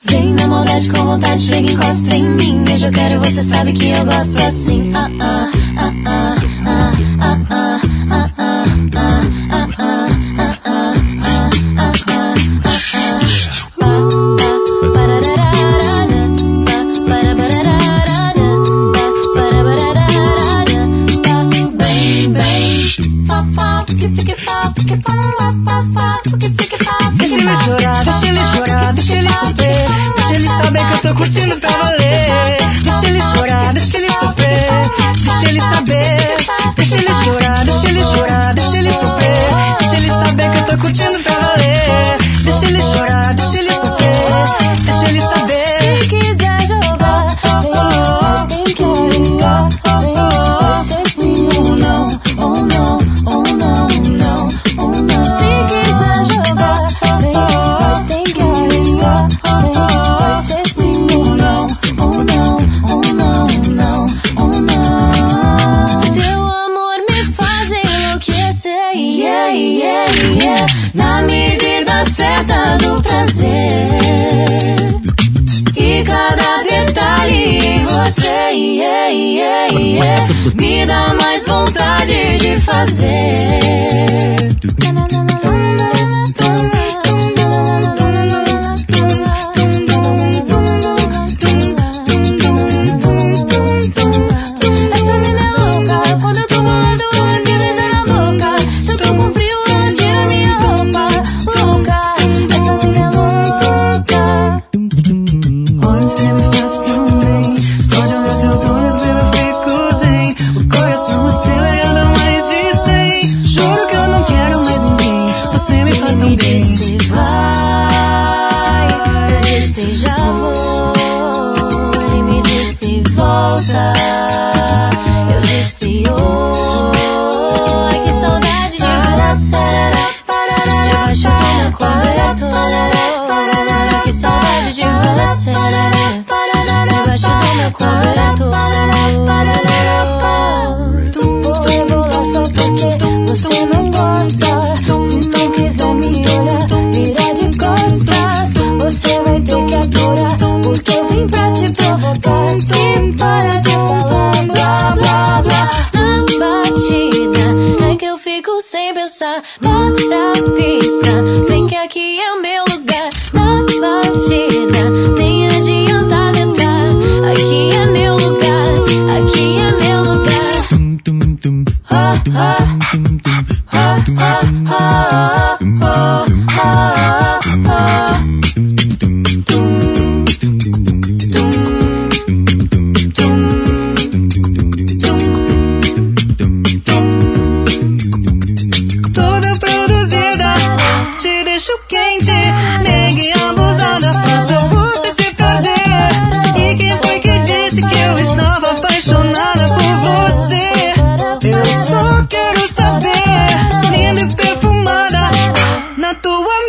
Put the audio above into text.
Vem na maldade com vontade, chega e encosta em mim. Beijo eu quero, você sabe que eu gosto assim. Deixa ele chorar, deixa ele chorar, deixa ele sofrer. Deixa ele saber que eu tô curtindo pra valer. Deixa ele chorar, deixa ele sofrer. Deixa ele saber. Deixa ele chorar, deixa ele chorar, deixa ele sofrer. Deixa ele saber que eu tô curtindo pra valer. Deixa ele chorar, deixa ele sofrer. Deixa ele saber. Se quiser jogar, mas tem que arriscar. Vai ser sim ou não, ou não, ou não, não, ou não. Se quiser jogar, mas tem que arriscar. Vai ser sim ou não, ou não, ou não, não, ou não. Teu amor me faz enlouquecer, yeah, yeah, yeah. Na medida certa do prazer. E cada detalhe em você, yeah, yeah, yeah, me dá mais vontade de fazer. Essa mina é louca, quando eu tô bolando, ela quer beijar na boca. Se eu tô com frio, ela tira minha roupa. Louca, essa mina é louca. Olha, você me faz tão bem. Só de olhar seus olhos, baby, eu fico zen. O coração acelerando mais de 100. Juro que eu não quero mais ninguém. Você me faz tão Me bem. disse vai, eu disse já vou. Ele me disse volta, eu disse oi. Que saudade de você, debaixo da cobertura. Que saudade de você, debaixo da cobertura. Vou rebolar só porque você não gosta. Se não quiser me olhar, vira de costas. Você vai ter que aturar, porque eu vim pra te provocar. E para de falar blá blá blá. Na batida é que eu fico sem pensar. Para a pista, vem que aqui é o meu lugar. Na batida, nem adianta tentar. Aqui é meu lugar, aqui é meu lugar. Ah, ah, ah, ah, ah, ah, ah, ah. Toda produzida, te deixo quente. Negue abusada, faça você se perder. E quem foi que disse que eu estava apaixonada por você? Eu só quero saber, linda e perfumada, na tua